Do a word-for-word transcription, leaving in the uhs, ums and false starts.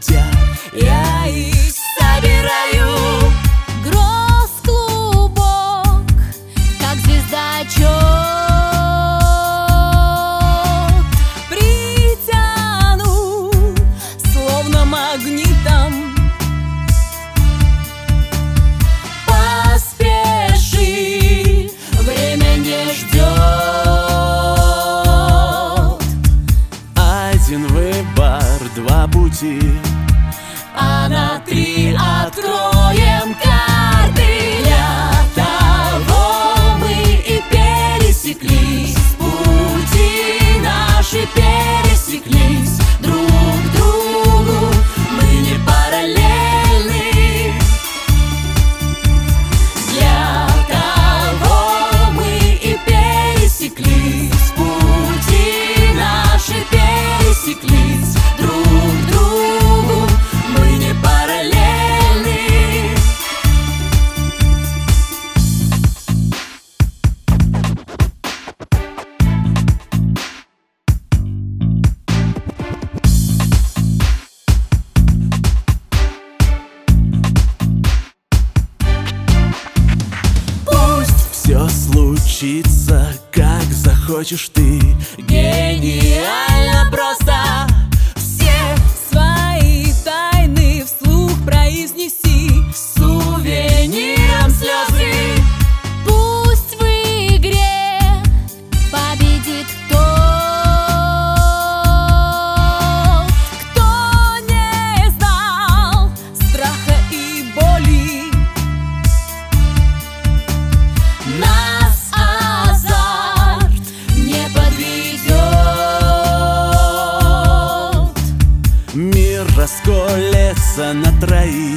лебедя. Я их собираю, гроз клубок, как звездочет, притяну, словно магнитом. Поспеши, время не ждет. Один выбор, два пути, А на три откроем карты. Для того мы и пересеклись, пути наши пересеклись. Друг другу мы не параллельны. Для того мы и пересеклись, пути наши пересеклись. Друг другу мы не параллельны. все случится, как захочешь ты. Гениально просто. Все свои тайны вслух произнеси. С сувениром слезы. Пусть в игре победит тот, кто не знал страха и боли. Нас азарт не подведет. Мир расколется на троих.